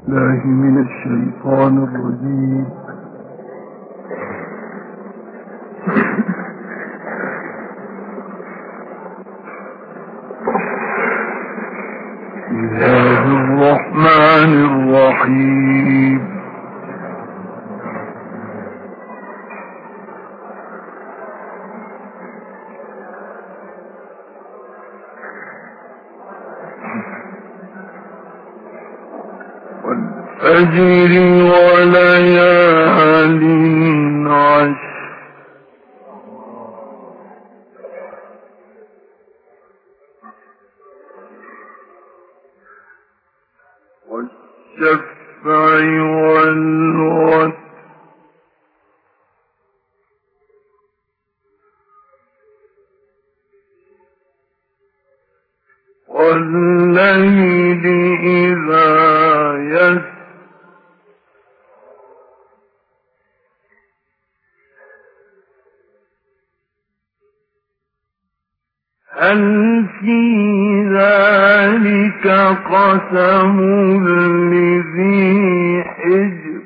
الله من الشيطان الرجيم. بسم الله الرحمن الرحيم. والفجر وليال عشر والشفع والوتر والليل إذا يسر هل في ذلك قسم لذي حجر.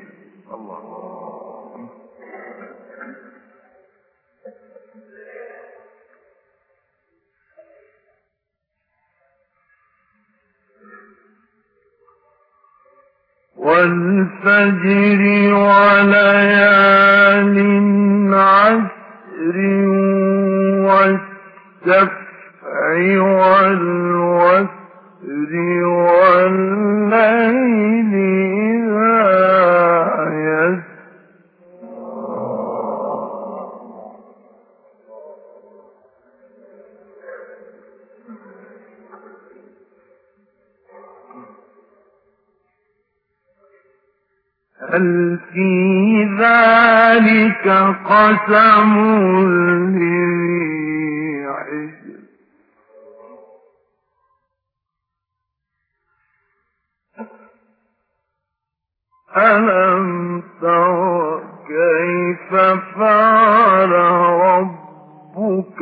والفجر وليال عشر والشفع والوتر والليل إذا يسر هل في ذلك قسم لذي حجر. ألم تر كيف فعل ربك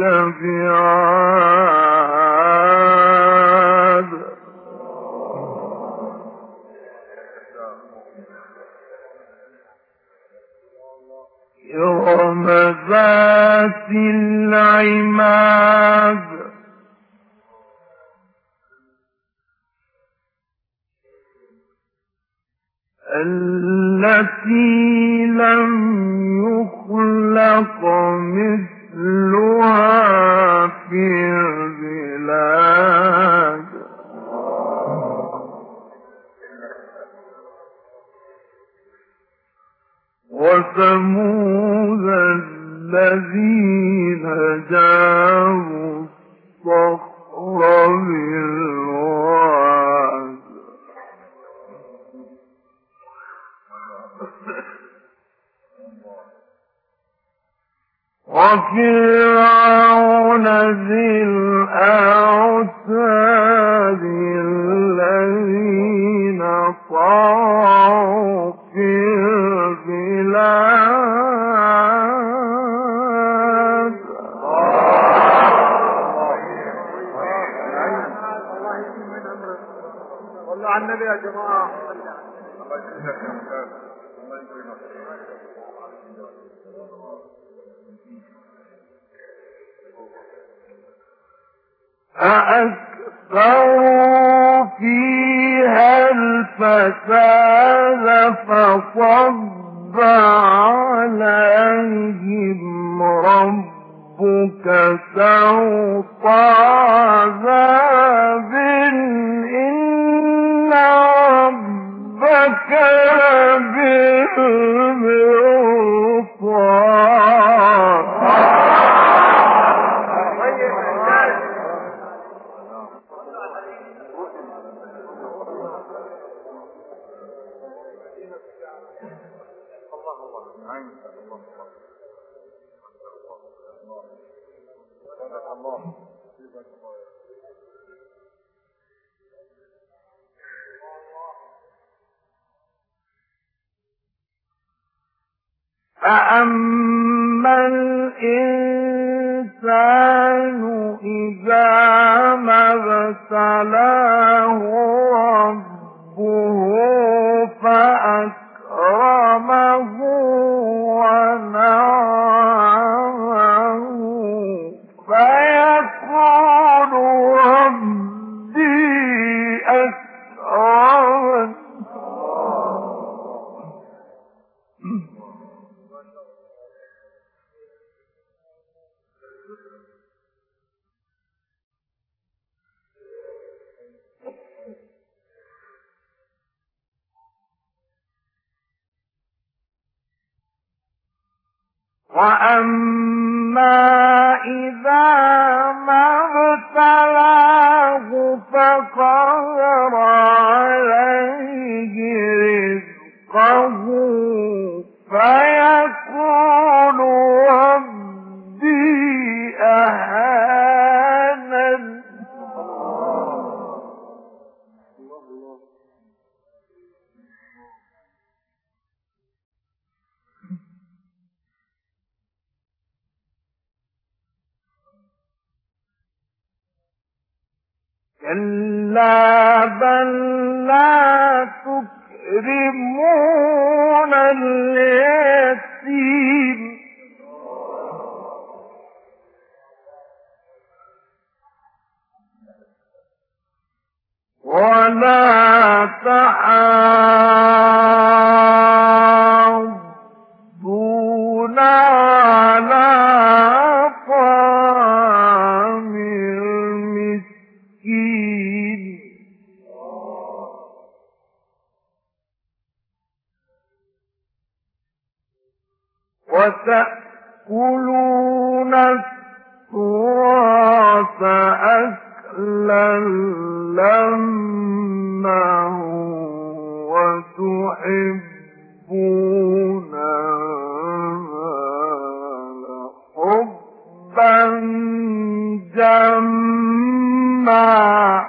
بعاد. إرم ذات العماد التي لم يخلق مثلها في البلاد. وثمود الذين جابوا الصخر بالواد وفرعون ذي الأوتاد الذين طغوا في البلاد. صلوا على النبي يا جماعة. أأكثروا فيها الفساد فصب عليهم ربك سوط عذاب إن ربك بالمرصاد. فأما الإنسان إذا ما ابتلاه ربه فأكرمه ونعمه فيقول ربي أكرمن وأما إذا ما ابتلاه فقدر عليه رزقه فيقول ربي أهانن كلا بل لا تكرمون اليتيم ولا تحاضون على طعام المسكين وتأكلون التراث أكلا لما وتحبون المال حبا جما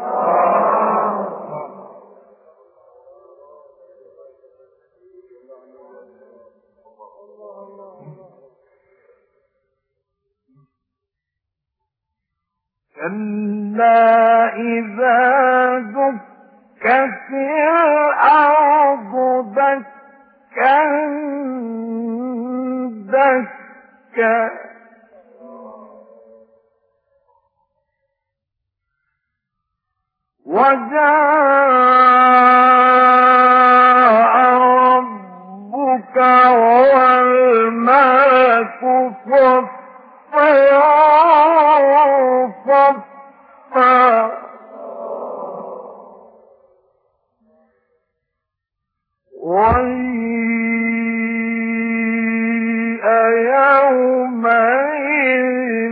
كلا إذا دكت الأرض دكا دكا وجاء ربك والملك صفا صفا وجيء يومئذ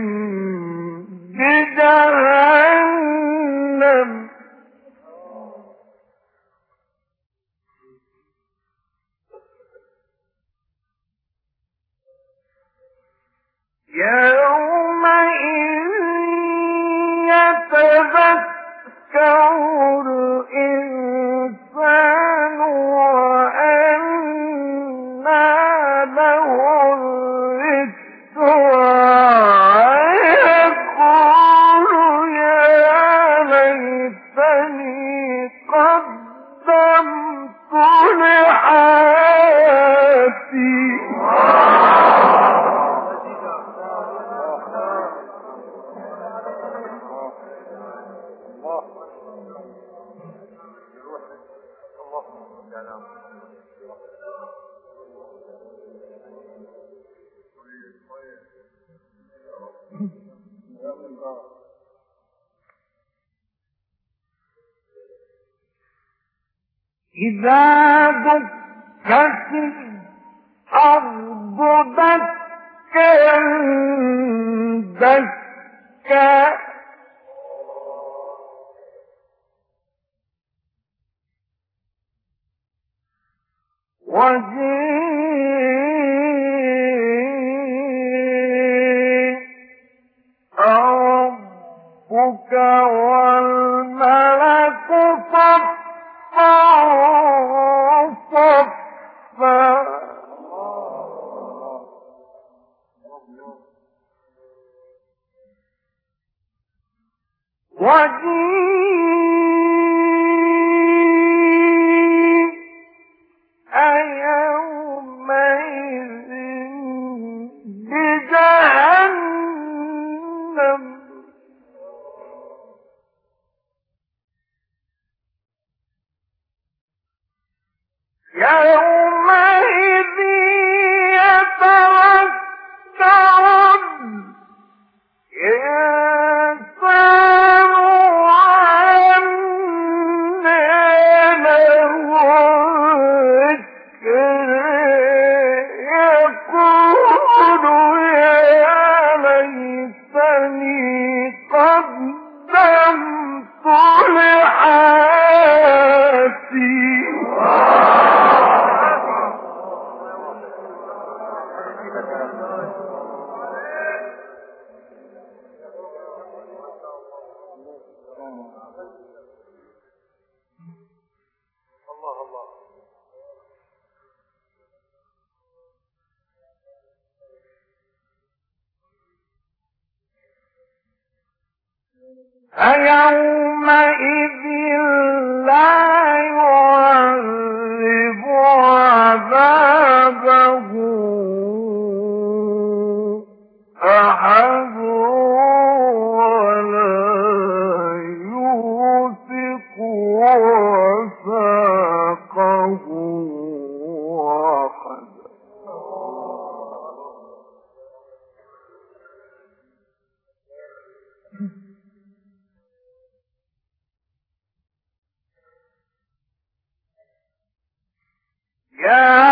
بجهنم يومئذ يتذكر الإنسان وأنى له الذكرى يقول يا ليتني قدمت لحياتي إذا دكت الأرض دكا دكا وجيء ربك والملك صفا صفا وجيء يومئذ يتذكر الإنسان وأنى له الذكر يقول يا ليتني قدمت لحياتي. فيومئذ لا يعذب عذابه أحد ولا يوثق وثاقه أحد. يا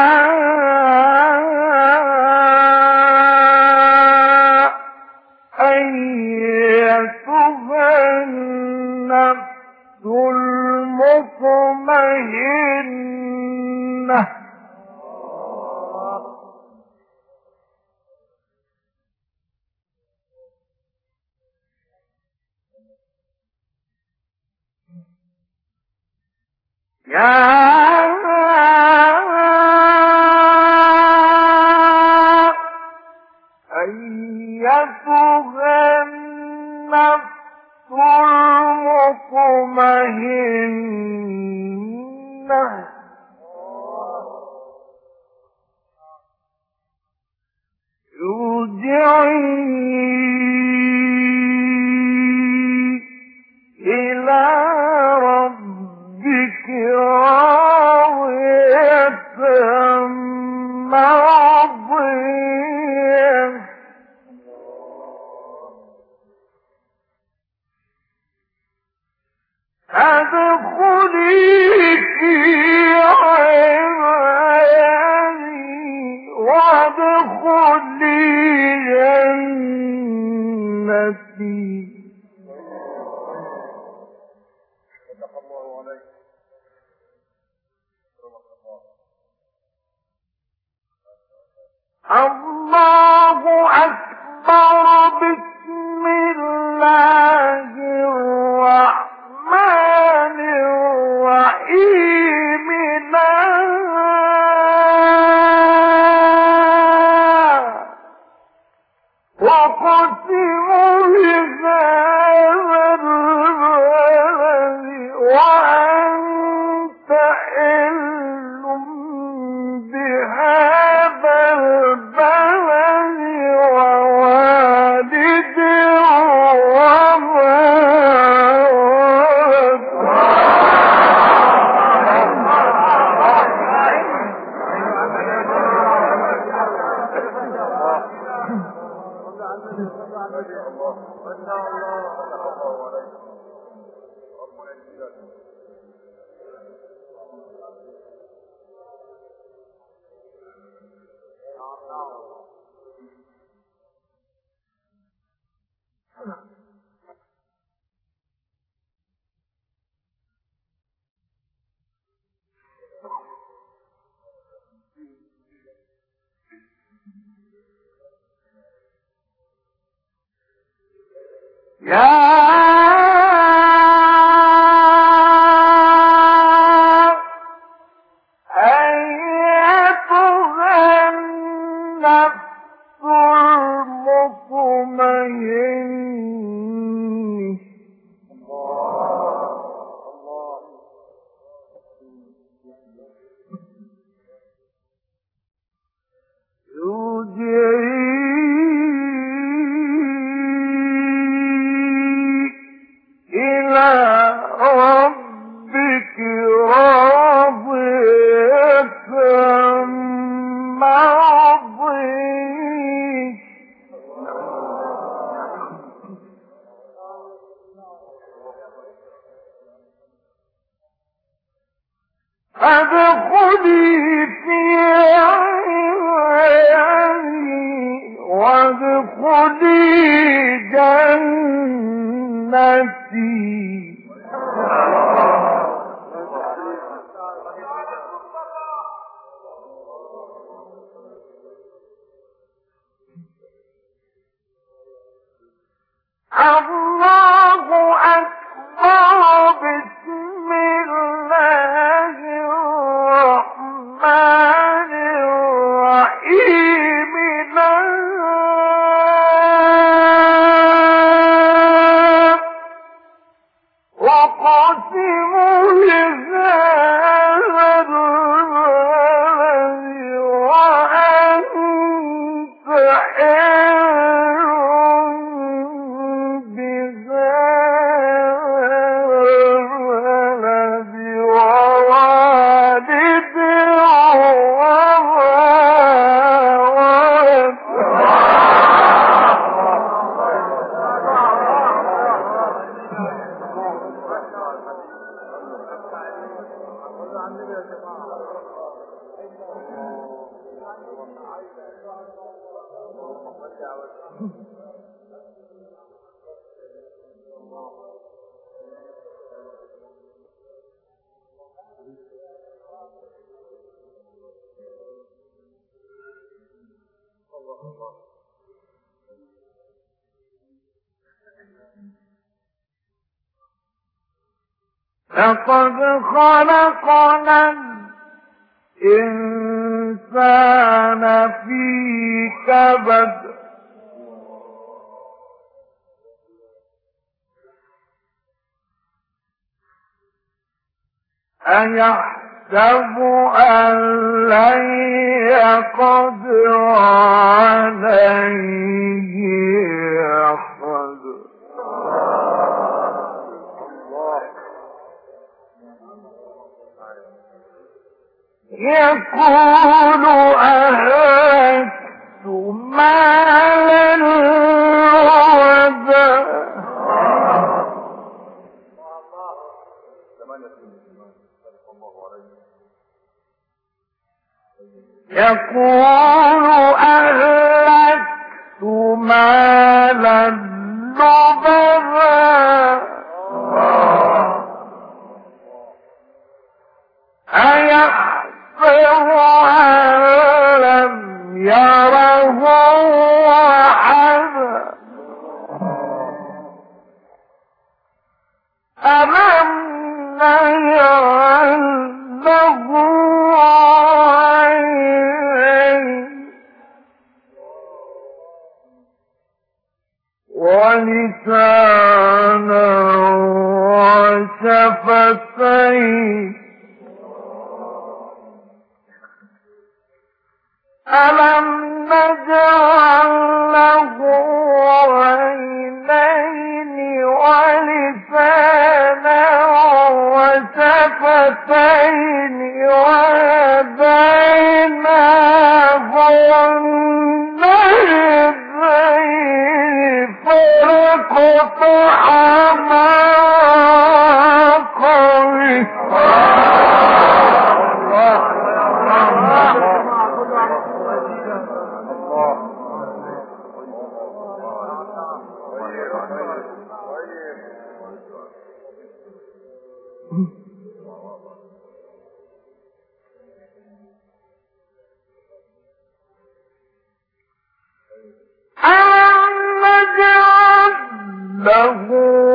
أيتها النفس المطمئنة أيتها النفس المطمئنة ارجعي إلى ربك راضية مرضية ادخلي في عبادي وادخلي جنتي. الله أكبر. بسم الله الرحمن الرحيم. وقسموا بهذا البلد وأنت حل بهذا البلد ووالد وما أيتها النفس المطمئنة ارجعي فادخلي في عبادي وادخلي جنتي. الله أكبر. بسم الله الرحمن الرحيم. وقسموا لهذا البلد وأنت لقد خلقنا الإنسان في كبد. أيحسب أن لن يقدر عليه أحد. يقول أهلكت مالا لبدا. يقول أهلكت مالا لبدا. أيحسب أن لم يره أحد. ألم نجعل له عينين ولسانا وشفتين. ألم نجعل له عينين ولسانا وشفتين وهديناه النجدين فاقتحم العقبة. ألم نجعل له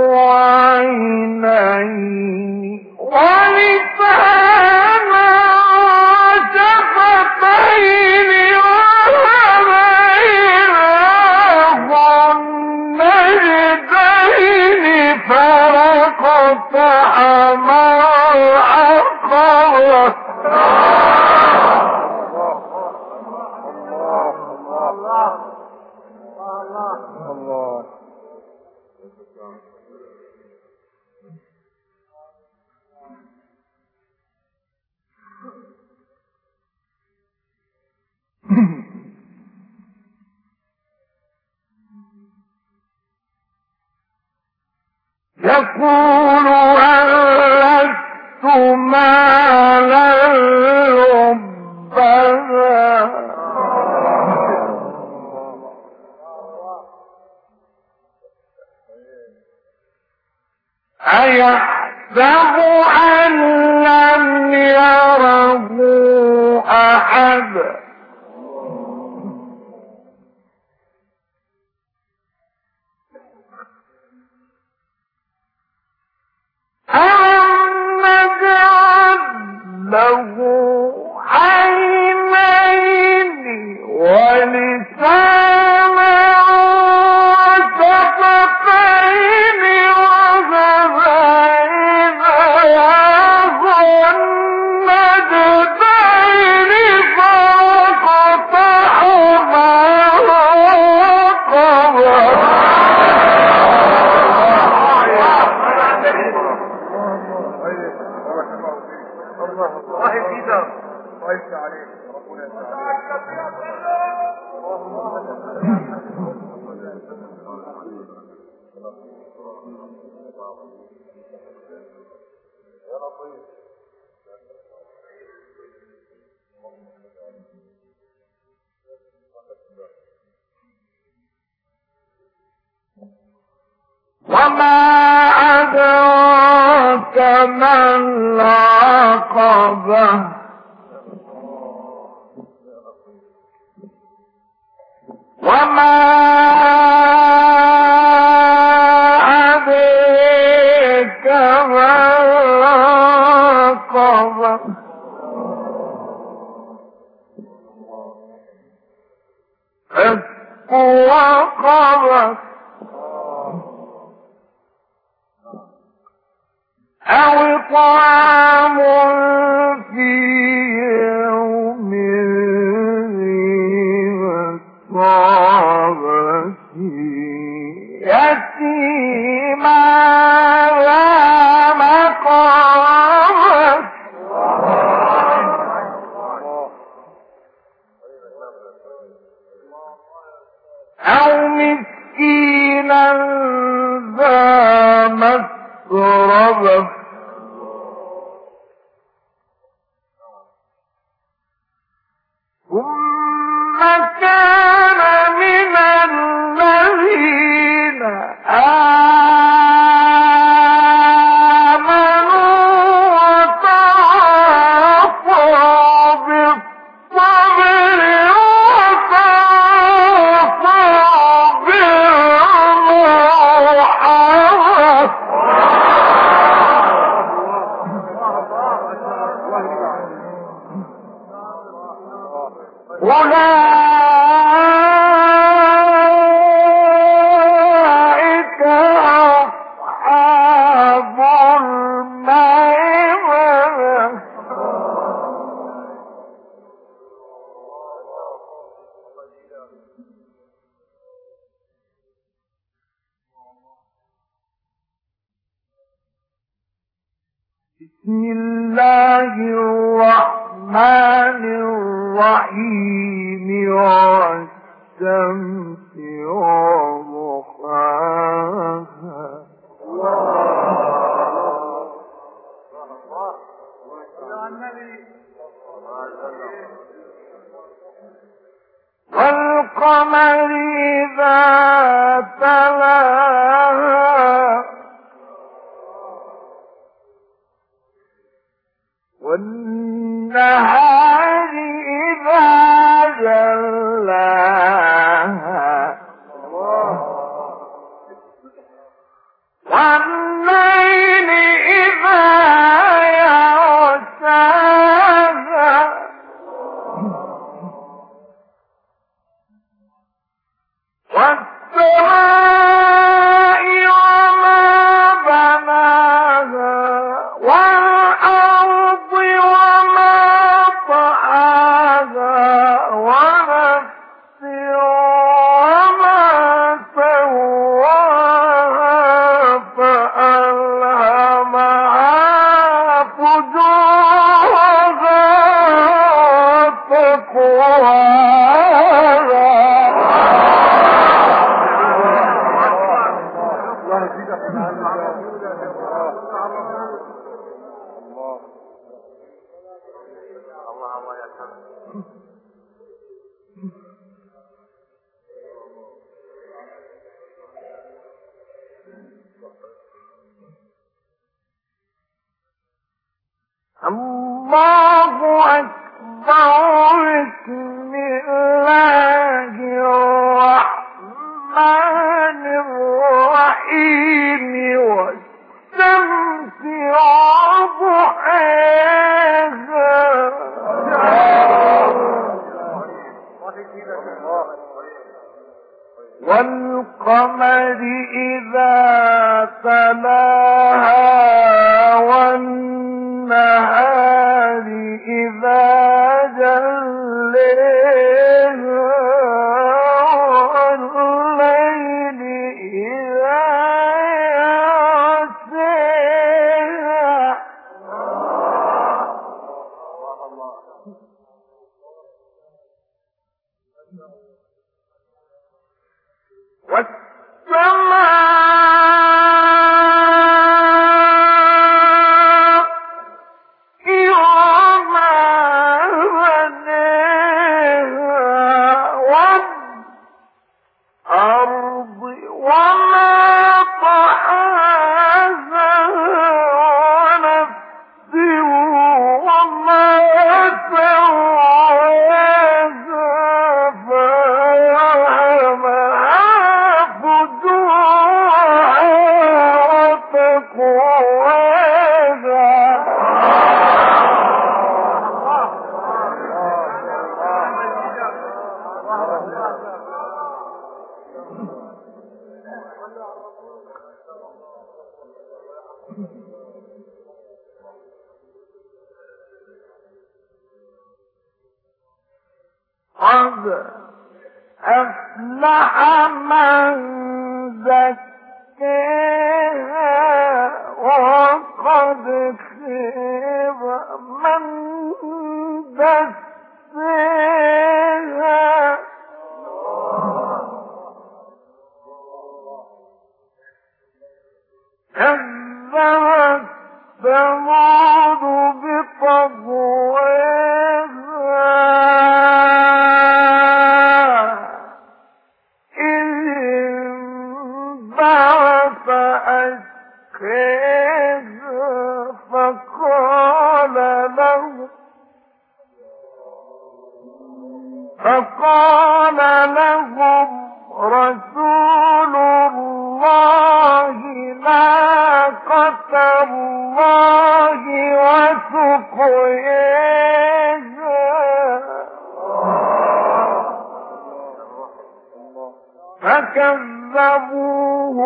عينين ولسانا وشفتين وهديناه النجدين فاقتحم العقبة. يقول هل لست مالا أحدا ألم نجعل له عينين ولسانا وشفتين وهديناه النجدين فاقتحما وما أدراك ما العقبة وما أدريك ما العقبة فك رقبة أو طعام في يوم ذي مسغبة يتيما ذا مقربة أو مسكينا ذا مسربة ثم كان من الذين آمنوا وتواصوا بالصبر وتواصوا بالمرحمة أولئك أصحاب الميمنة بسم الله الرحمن الرحيم والشمس وضحاها والقمر إذا تلاها والنهار إذا جلاها والليل إذا يغشاها والسماء وما بناها والأرض وما طحاها ونفس وما سواها فألهمها فجورها وتقواها الله أكبر بسم الله الرحمن الرحيم والشمس وضحاها والقمر إذا تلاها والنهار إذا جليها والليل إذا يغشيها والسماء وما بنيها والأرض وما طحاها ونفس وما سواها فألهمها فجورها قد أفلح من زكاها وقد خاب من دساها كذبت ثمود بطغواها إذ انبعث أشقاها فقال لهم رسول الله ناقة الله وسقياها فكذبوه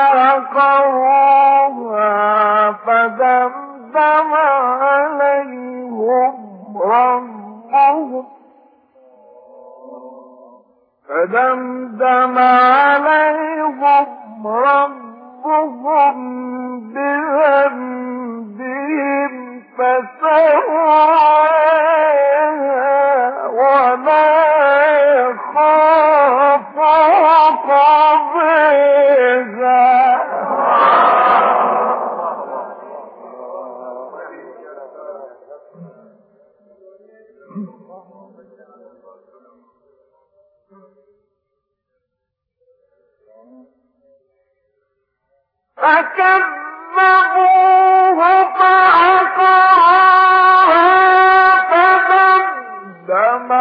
فعقروها فدمدم عليهم ربهم بذنبهم فسواها ولا يخاف عقباها فكذبوه فعقروها فدمدم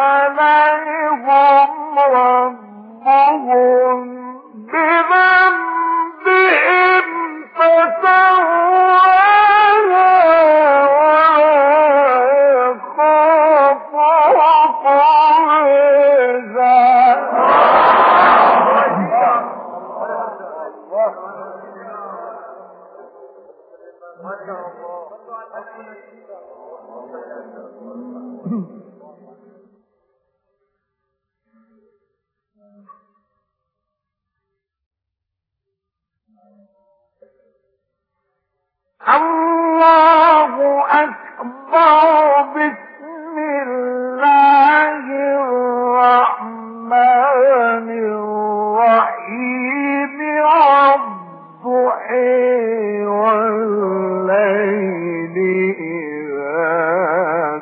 عليهم ربهم بذنبهم فسواها ولا يخاف الله أكبر بسم الله الرحمن الرحيم والضحى والليل إذا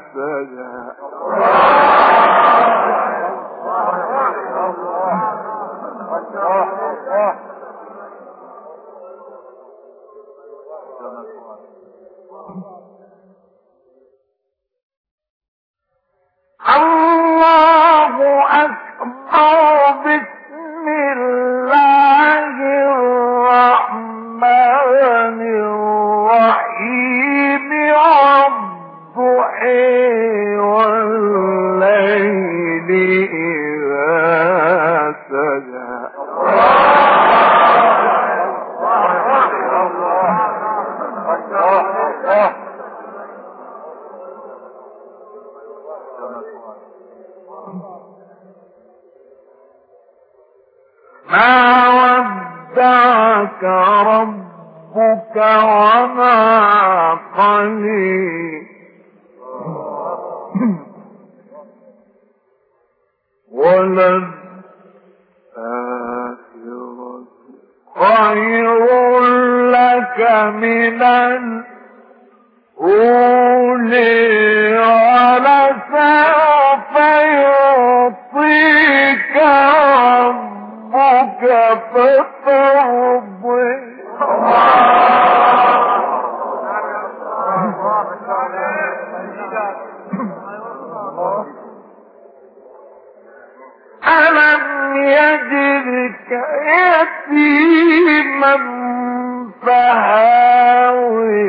سجى ما ودعك ربك وما قلي وللآخرة خير لك من الأولى ولسوف يعطيك ربك فترضي ألم يجدك يتيما فهاوي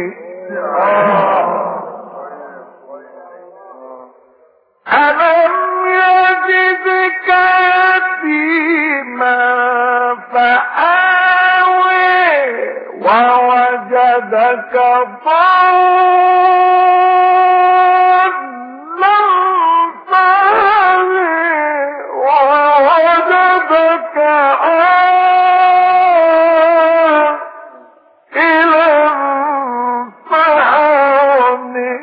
ألم يجدك يتيما فآوي ووجدك ضالا فهدى ووجدك عائلا فأغنى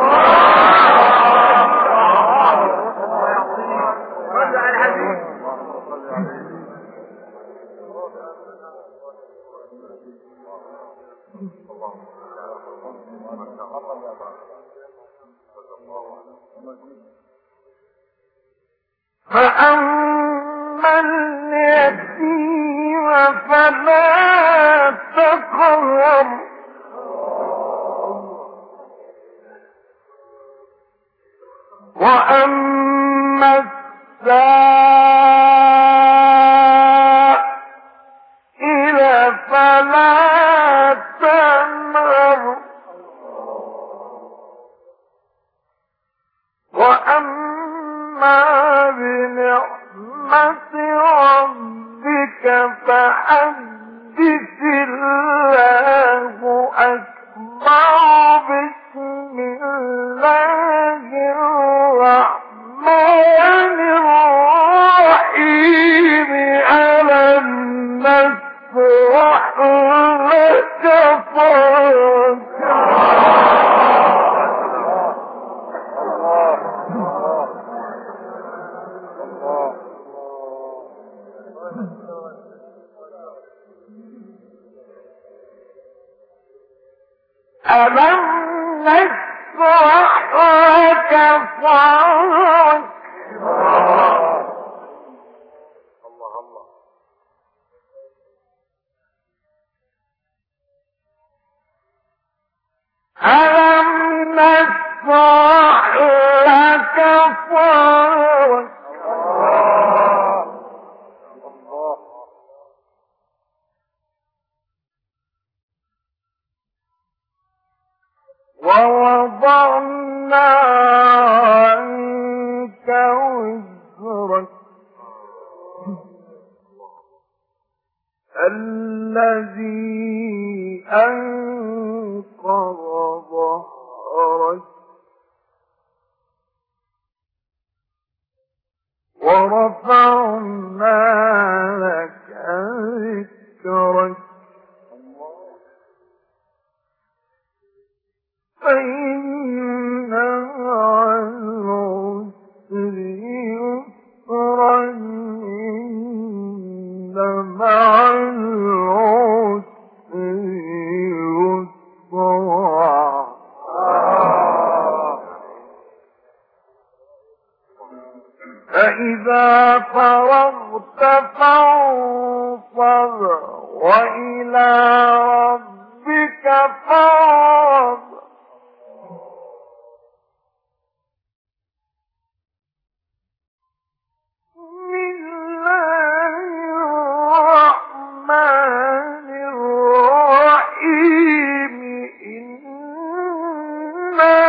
فأما اليتيم فلا تقهر وأما السائل فلا تنهر وأما بنعمة ربك فحدث الله أكبر بسم الله الرحمن الرحيم ألم نشرح لك صدرك ألم نشرح لك صدرك ألم نشرح لك صدرك ووضعنا عنك وزرك الذي أنقض ظهرك ورفعنا لك ذكرك فإن مع العسر يسرا إن مع العسر يسرا فإذا فرغت فانصب وإلى ربك فارغب الرحمن الرحيم إنا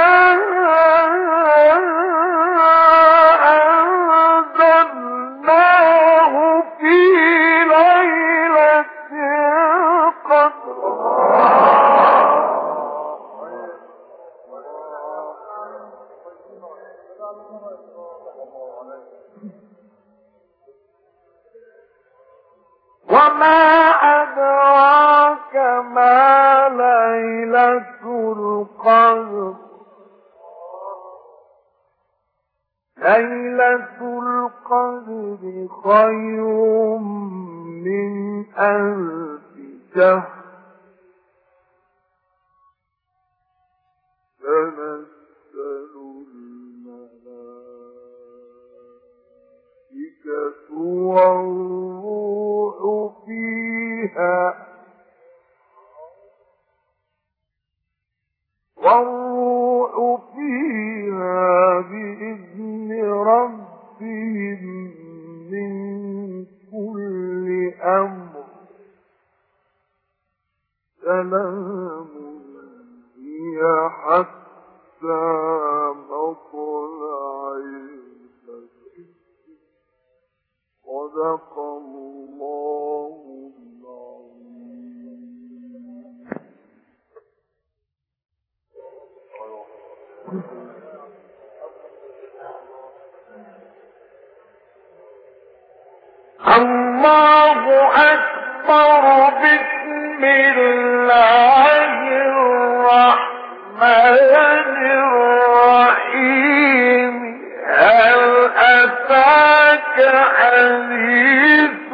أنزلناه في ليلة القدر وما أدراك ما ليلة القدر ليلة القدر خير من 1000 شهر تنزل الملائكة والروح فيها بإذن ربهم من كل أمر سلام هي حتى مطلع الفجر صدق الله العظيم. الله أكبر. بسم الله الرحمن الرحيم. هل أتاك حديث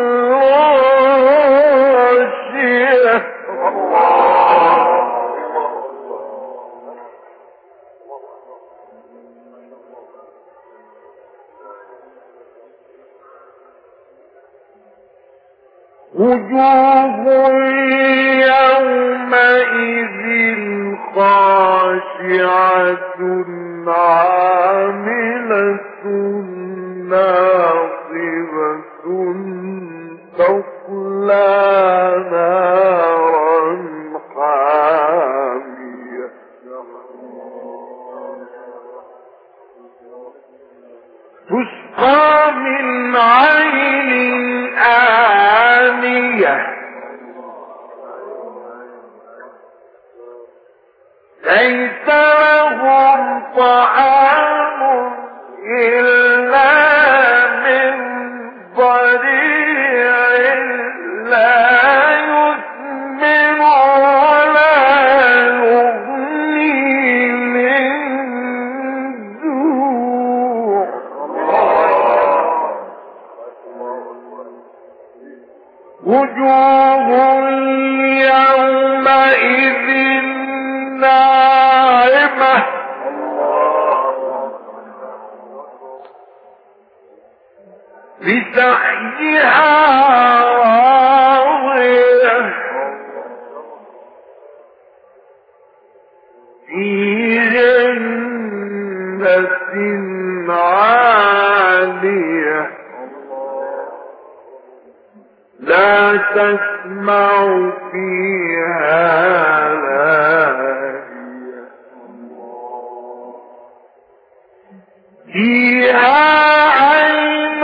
الغاشية. وجوه يومئذ خاشعة عاملة ناصبة تصلى نارا حامية تسقى من عين آنية ليس لهم طعام إلا من ضريع لا يسمن ولا يغني من جوع. وجوه يومئذ ناعمة لسعيها راضية في جنة عالية لا تسمع فيها لاغية فيها عين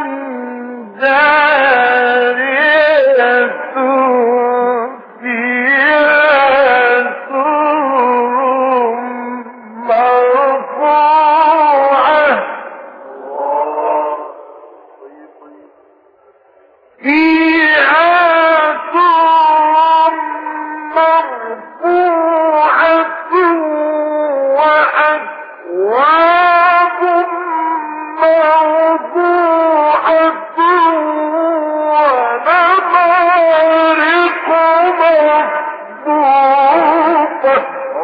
جارية فيها سرر مرفوعة فيها سرر مرفوعة وأكواب موضوعة ونمارق مصفوفة.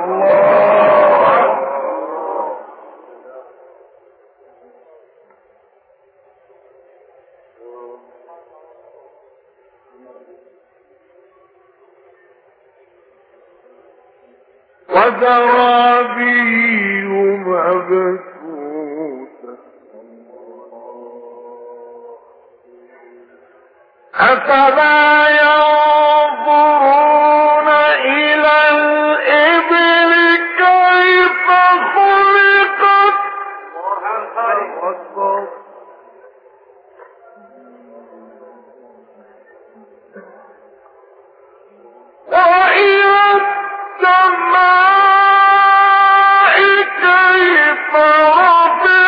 وزرابي مبثوثة أفلا ينظرون إلى الإبل كيف خلقت وإلى السماء كيف رفعت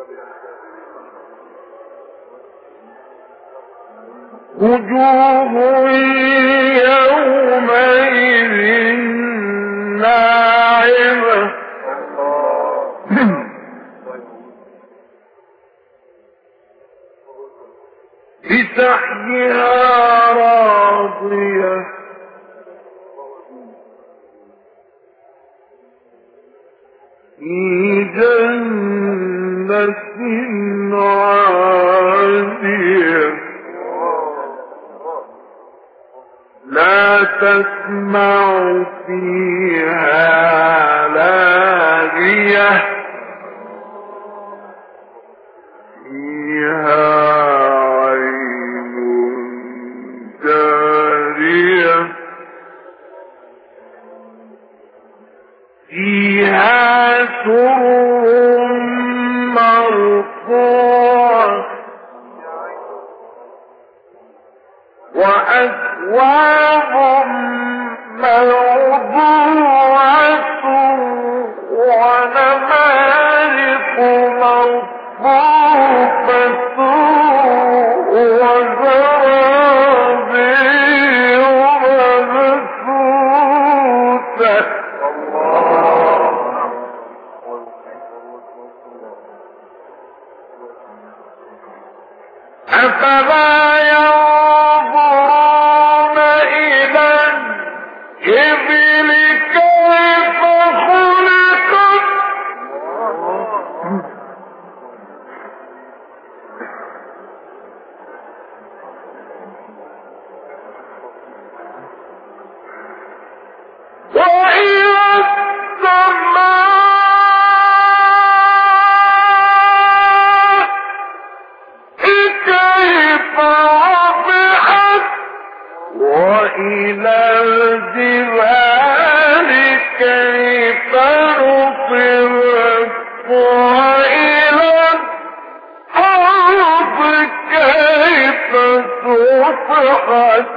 وجوه يومئذ ناعمة لسعيها راضية في جنة عالية لا تسمع فيها لاغية فيها عين جارية فيها سرر مرفوعة وأكواب موضوعة ونمارق مصفوفة وزرابي مبثوثة أفلا ينظرون إلى الإبل كيف خلقت وإلى السماء كيف رفعت وإلى الجبال كيف نصبت وإلى الأرض كيف سطحت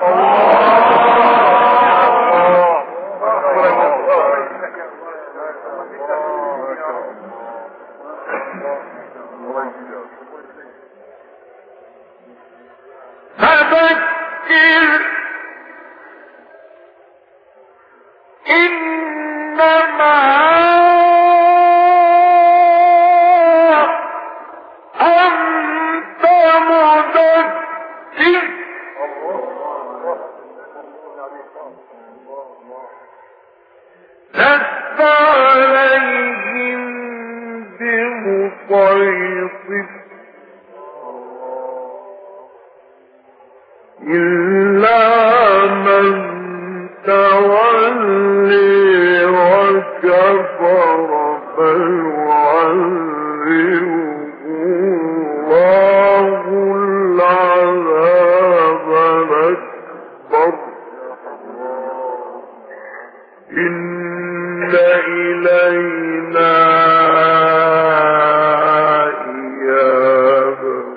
فذكر إنما أنت مذكر لست عليهم بمسيطر إلا من تولي وكفر فيعذبه الله العذاب الأكبر إن إلينا إيابهم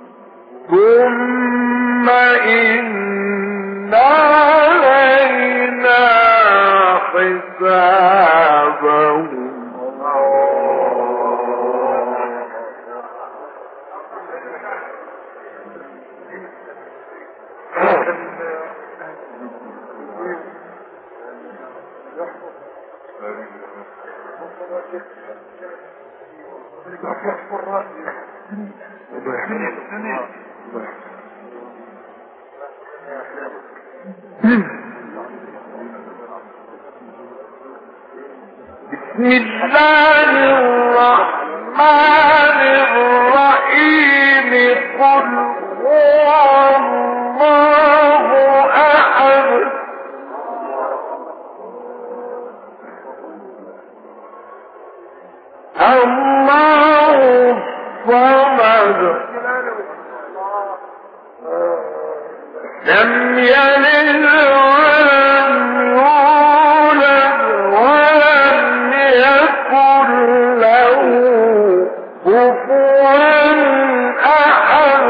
ثم إن علينا حسابهم بسم الله الرحمن الرحيم قل هو الله أحد الله الصمد لم يلد ولم يولد ولم يكن له كفوا أحد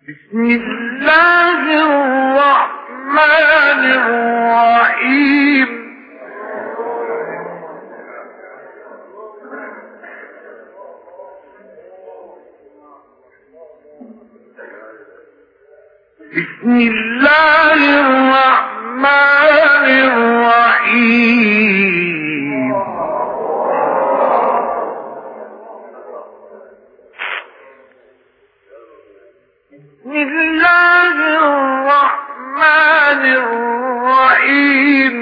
بسم الله الرحمن الرحيم بسم الله الرحمن الرحيم بسم الله الرحمن الرحيم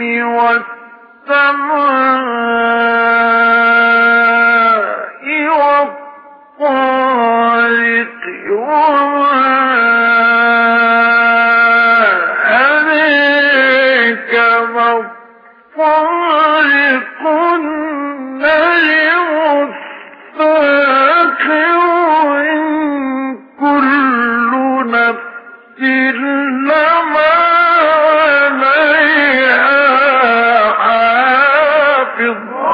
والسماء والطارق وما أدريك ما الطارق النجم الثاقب إن كل نفس لما عليها حافظ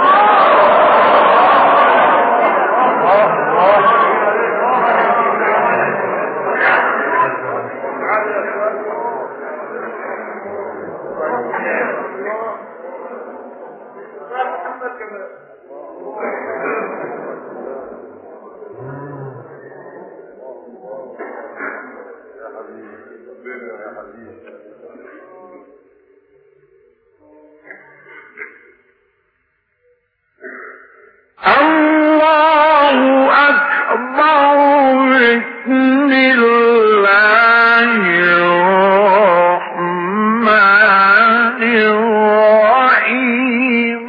الله أكبر بسم الله الرحمن الرحيم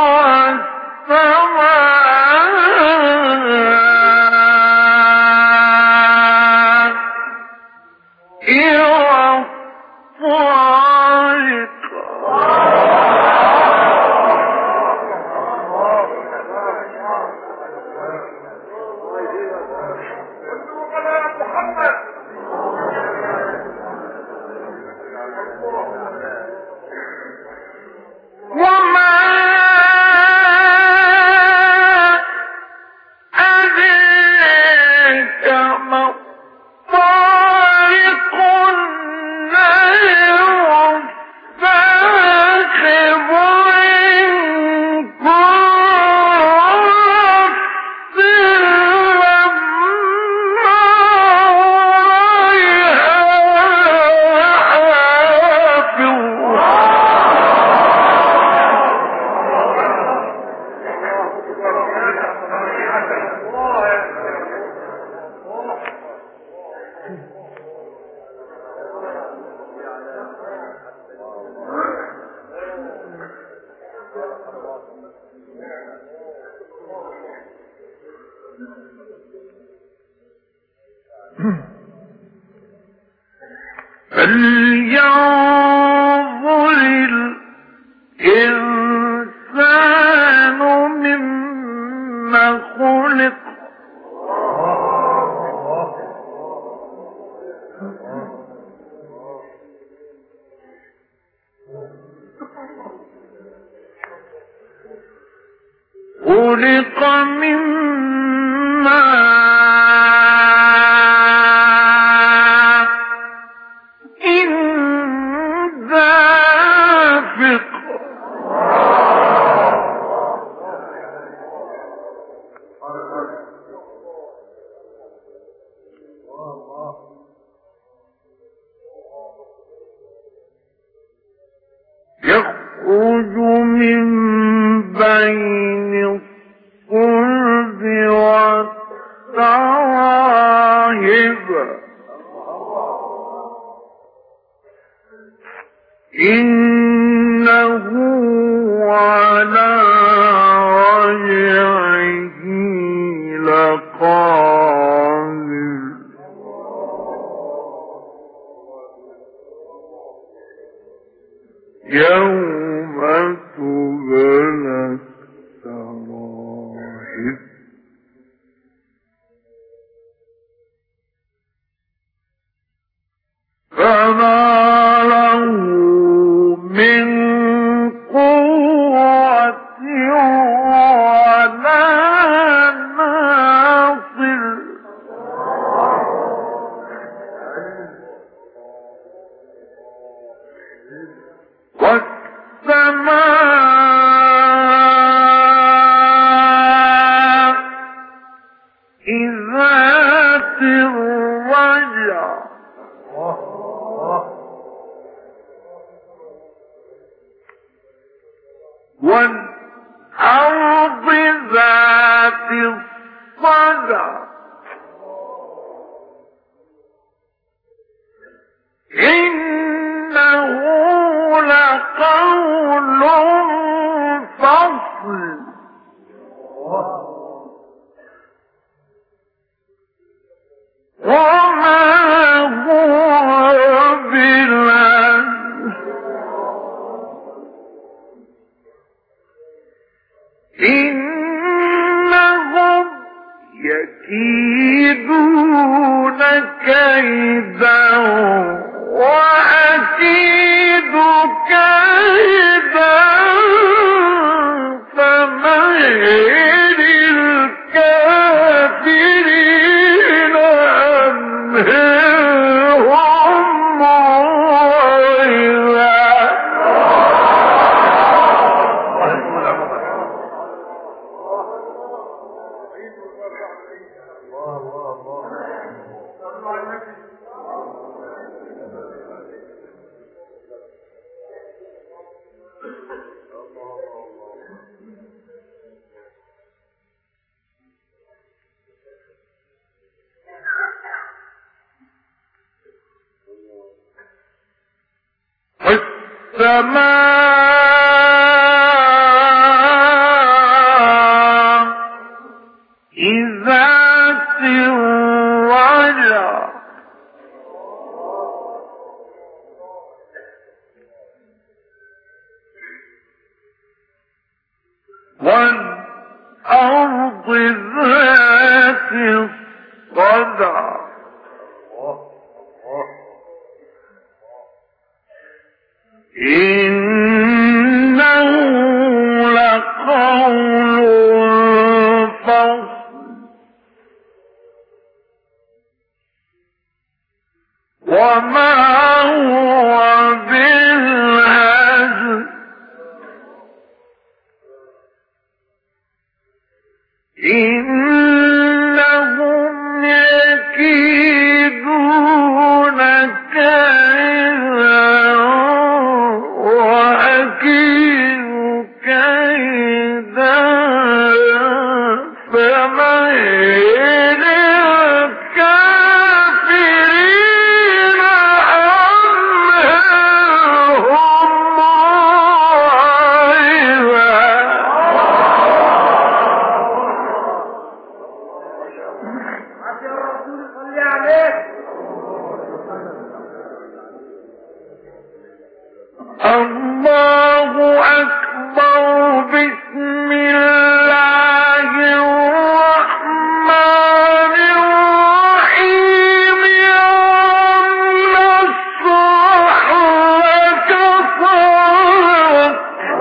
فلينظر الإنسان مما خلق خلق من ماء دافق يخرج من بين الصلب والترائب إنه على رجعه لقادر يوم تبلى السرائر فما له من يكيدون كيدا وأكيد كيدا فمهل الكافرين أمهلهم رويدا. السماء ذات الرجع والأرض ذات الصدع إنه لقول فصل وما هو بالهزل إنهم يكيدون كيدا وأكيد كيدا فمهل الكافرين أمهلهم الله أكبر. بسم الله الرحمن الرحيم. يوم نشرح لك صدرك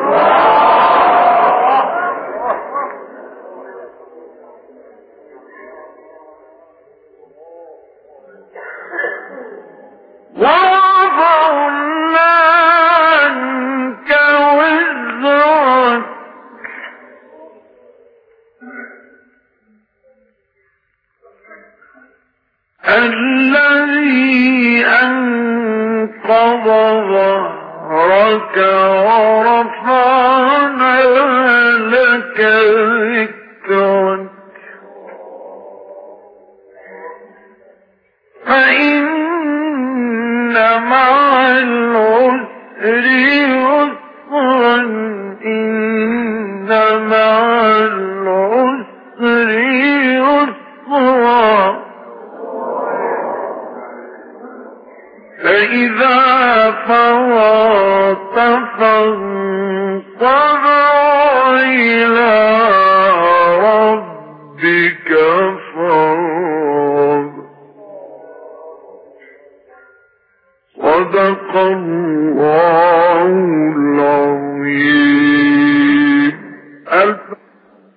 ووضعنا عنك وزرك الذي أنقض ظهرك ورفعنا لك ذكرك فإن مع العسر يسرا إن مع العسر يسرا فإذا فرغت فانصب إلى ربك فارغب. صدق